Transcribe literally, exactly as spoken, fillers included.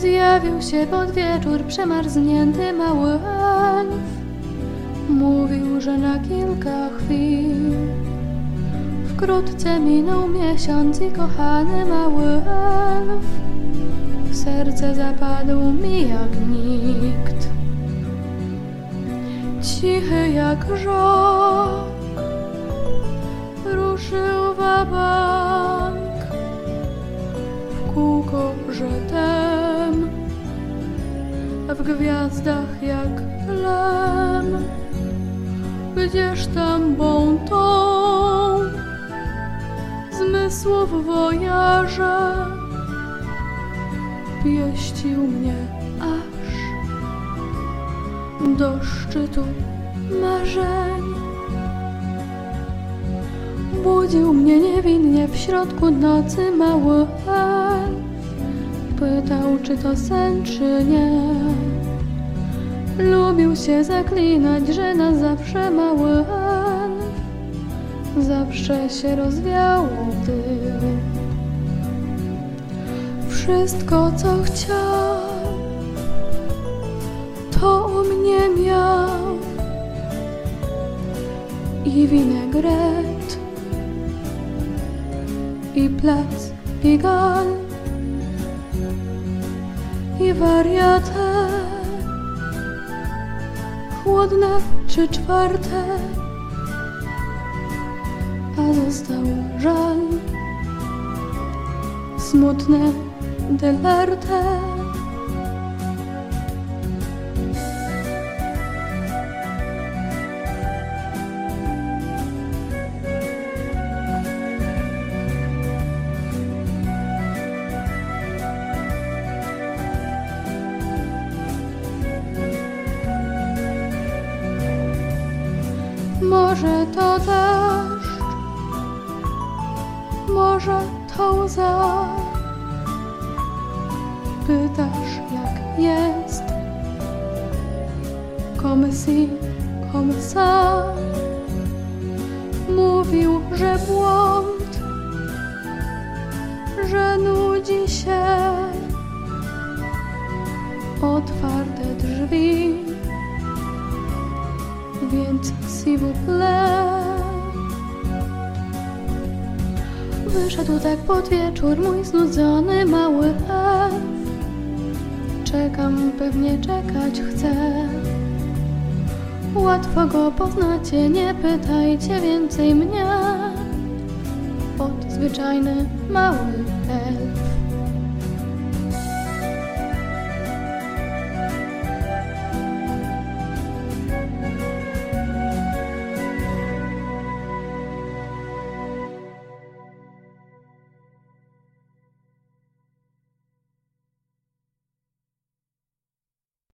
Zjawił się pod wieczór przemarznięty mały elf. Mówił, że na kilka chwil. Wkrótce minął miesiąc i kochany mały elf w serce zapadł mi jak nikt. Cichy jak żok ruszył wabank, w kółko żetem, w gwiazdach jak lem. Gdzież tam bątą zmysłów wojaże pieścił mnie aż do szczytu marzeń. Budził mnie niewinnie w środku nocy mały elf. Pytał, czy to sen, czy nie. Lubił się zaklinać, że na zawsze mały elf. Zawsze się rozwiało dym. Wszystko, co chciał, to u mnie miał. I winegret, i plac Pigal, i wariatę, chłodne czy czwarte, a został żal, smutne delarte. Może to deszcz, może to łza. Pytasz, jak jest, comme si, comme ça. Mówił, że błąd, że nudzi się. Otwarte drzwi, więc s'il vous plaît. Wyszedł tak pod wieczór mój znudzony mały elf. Czekam, pewnie czekać chcę. Łatwo go poznacie, nie pytajcie więcej mnie. Oto zwyczajny mały elf.